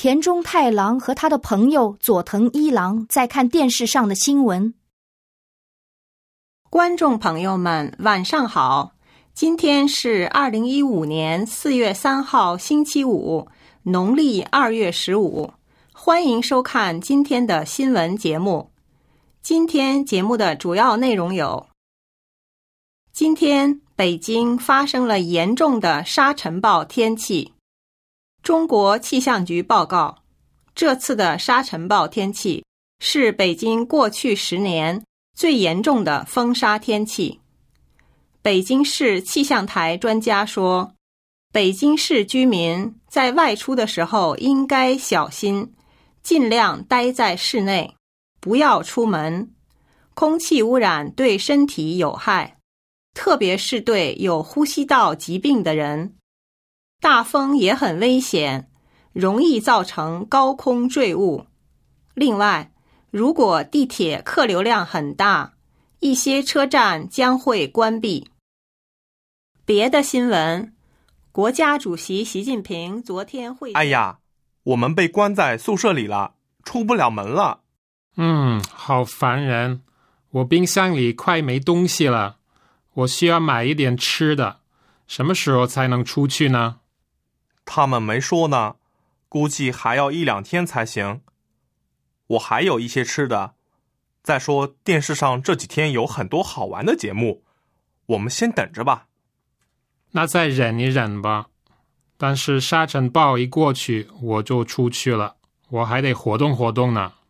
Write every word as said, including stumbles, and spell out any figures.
田中太郎和他的朋友佐藤一郎在看电视上的新闻。 观众朋友们，晚上好！今天是二零一五年四月三号，星期五，农历二月十五。欢迎收看今天的新闻节目。今天节目的主要内容有：今天北京发生了严重的沙尘暴天气。中国气象局报告，这次的沙尘暴天气是北京过去十年最严重的风沙天气。北京市气象台专家说，北京市居民在外出的时候应该小心，尽量待在室内，不要出门。空气污染对身体有害，特别是对有呼吸道疾病的人。大风也很危险，容易造成高空坠物。另外，如果地铁客流量很大，一些车站将会关闭。别的新闻，国家主席习近平昨天会哎呀，我们被关在宿舍里了，出不了门了。 嗯，好烦人，我冰箱里快没东西了，我需要买一点吃的，什么时候才能出去呢？ 他们没说呢，估计还要一两天才行。我还有一些吃的，再说电视上这几天有很多好玩的节目，我们先等着吧。 那再忍一忍吧，但是沙尘暴一过去我就出去了，我还得活动活动呢。